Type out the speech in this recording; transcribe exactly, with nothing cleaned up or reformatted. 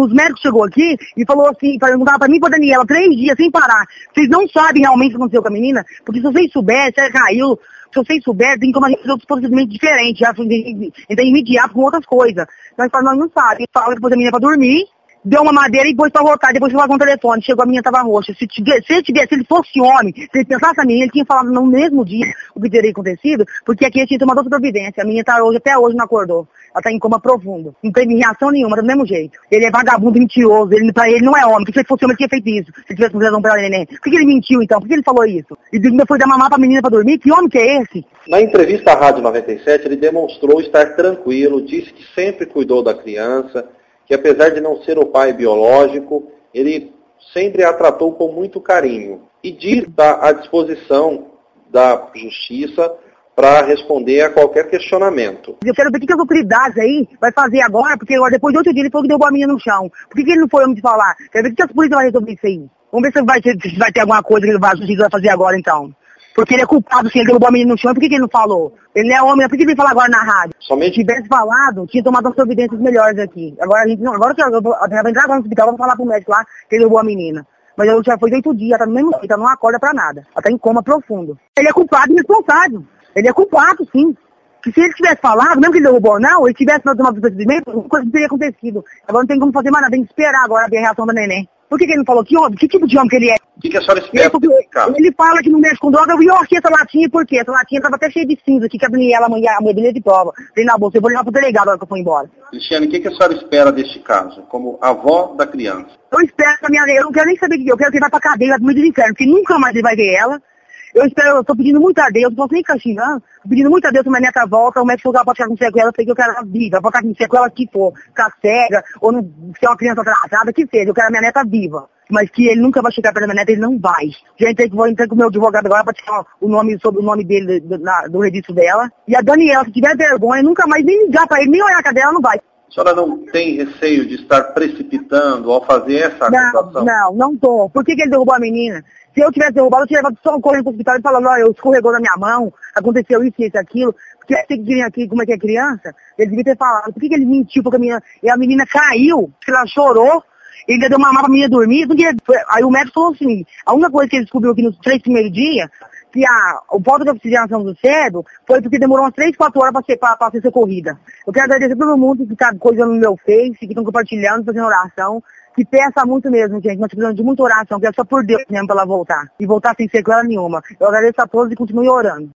os médicos chegou aqui e falou assim, perguntaram pra mim e pra Daniela, três dias sem parar. Vocês não sabem realmente o que aconteceu com a menina? Porque se vocês soubessem, ela caiu. Se vocês souberem, tem como a gente fazer outros procedimentos diferentes, já entrar imediato com outras coisas. Nós falamos, nós não sabemos. Fala depois a menina pra dormir, deu uma madeira e depois pra voltar, depois foi lá com o telefone, chegou a menina tava roxa. Se, tivesse, se ele tivesse, se ele fosse homem, se ele pensasse a menina, ele tinha falado no mesmo dia o que teria acontecido, porque aqui ele tinha tomado outra providência. A menina tá hoje, até hoje não acordou. Ela tá em coma profundo. Não teve reação nenhuma, do mesmo jeito. Ele é vagabundo, mentiroso, ele, pra ele não é homem, porque se ele fosse homem ele tinha feito isso. Se ele tivesse com razão pra neném. Por que, que ele mentiu então? Por que ele falou isso? E ainda foi dar mamar pra menina pra dormir? Que homem que é esse? Na entrevista à Rádio noventa e sete, ele demonstrou estar tranquilo, disse que sempre cuidou da criança, que apesar de não ser o pai biológico, ele sempre a tratou com muito carinho. E diz que está à disposição da justiça para responder a qualquer questionamento. Eu quero ver o que as autoridades aí vai fazer agora, porque agora, depois de oito dias ele falou que derrubou a menina no chão. Por que, que ele não foi homem de falar? Quero ver o que as polícias vão resolver isso aí. Vamos ver se vai ter, se vai ter alguma coisa que ele vai, que vai fazer agora então. Porque ele é culpado se ele derrubou a menina no chão, por que, que ele não falou? Ele não é homem, por que ele veio falar agora na rádio? Somente... Se tivesse falado, tinha tomado umas providências melhores aqui. Agora a gente não, agora eu vou entrar agora no hospital, vou falar pro médico lá que ele derrubou a menina. Mas eu já foi oito dias, tá no mesmo jeito, ela não acorda pra nada. Ela tá em coma profundo. Ele é culpado e responsável. Ele é culpado, sim. Que se ele tivesse falado, mesmo que ele derrubou ou não, ele tivesse tomado procedimento, alguma coisa teria acontecido. Agora não tem como fazer mais nada, tem que esperar agora ver a reação da neném. Por que, que ele não falou? Que homem? Que tipo de homem que ele é? O que, que a senhora espera? Ele, ele fala que não mexe com droga, e eu achei essa latinha, por quê? Essa latinha tava até cheia de cinza aqui, que a Daniela, a mãe, a mãe dele de prova. Tem na bolsa, eu vou levar pro delegado na hora que eu for embora. Cristiane, o que, que a senhora espera deste caso, como avó da criança? Eu espero que a minha, eu não quero nem saber o que eu quero que ele vá pra cadeia, vai pro meio do inferno, porque nunca mais ele vai ver ela. Eu espero, eu tô pedindo muito a Deus, não posso nem ficar xingando, tô pedindo muito a Deus que minha neta volta, o médico falou que ela pode ficar com sequela, eu sei que eu quero ela viva, ela pode ficar com sequela que for, ficar cega, ou não ser uma criança atrasada, que seja, eu quero a minha neta viva. Mas que ele nunca vai chegar perto da minha neta, ele não vai. Já entrei, vou entrar com o meu advogado agora pra tirar o nome, sobre o nome dele do, na, do registro dela. E a Daniela, se tiver vergonha, nunca mais nem ligar pra ele, nem olhar na cara dela, não vai. A senhora não tem receio de estar precipitando ao fazer essa acusação? Não, não, não tô. Por que, que ele derrubou a menina? Se eu tivesse derrubado, eu tinha levado só correndo pro hospital e falando, ó, eu escorregou na minha mão, aconteceu isso, isso, aquilo. Porque eu tenho que vir aqui, como é que é criança, ele devia ter falado. Por que, que ele mentiu? Porque a menina, e a menina caiu, ela chorou, ele ainda deu uma mamar pra menina dormir. Porque, aí o médico falou assim, a única coisa que ele descobriu aqui nos três primeiros dias, que a, o ponto de oxigenação do cérebro foi porque demorou umas três, quatro horas para ser, pra, pra ser socorrida. Eu quero agradecer a todo mundo que está coisando no meu Face, que estão compartilhando, fazendo oração. Que peça muito mesmo, gente. Nós precisamos de muita oração, que é só por Deus mesmo para ela voltar. E voltar sem sequela nenhuma. Eu agradeço a todos e continuo orando.